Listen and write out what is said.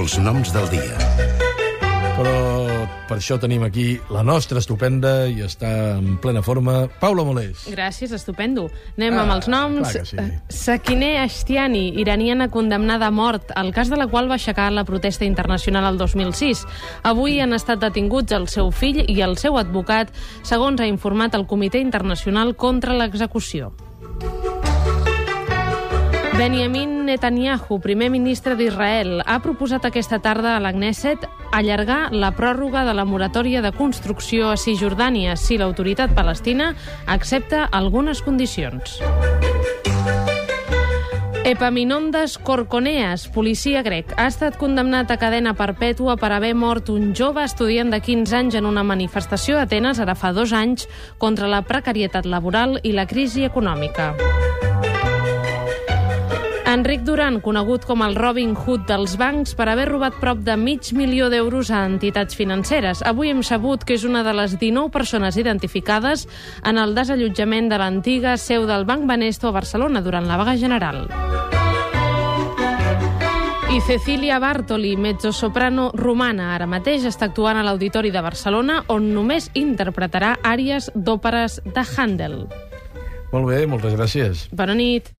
els noms del dia. Però per això tenim aquí la nostra estupenda i està en plena forma, Paula Molés. Gràcies, estupendo. Anem amb els noms. Clar que sí. Sakineh Ashtiani, iraniana condemnada a mort, el cas de la qual va aixecar la protesta internacional el 2006. Avui han estat detinguts el seu fill i el seu advocat, segons ha informat el Comitè Internacional contra l'Execució. Benjamin Netanyahu, primer ministre d'Israel, ha proposat aquesta tarda a la Knesset allargar la pròrroga de la moratòria de construcció a Cisjordània si l'autoritat palestina accepta algunes condicions. Epaminondas Korkoneas, policia grec, ha estat condemnat a cadena perpètua per haver mort un jove estudiant de 15 anys en una manifestació a Atenes ara fa 2 anys contra la precarietat laboral i la crisi econòmica. Enric Duran, conegut com el Robin Hood dels bancs per haver robat prop de $500.000 a entitats financeres. Avui hem sabut que és una de les 19 persones identificades en el desallotjament de l'antiga seu del Banc Banesto a Barcelona durant la vaga general. I Cecilia Bartoli, mezzosoprano romana, ara mateix està actuant a l'Auditori de Barcelona, on només interpretarà àries d'òperes de Handel. Molt bé, moltes gràcies. Bona nit.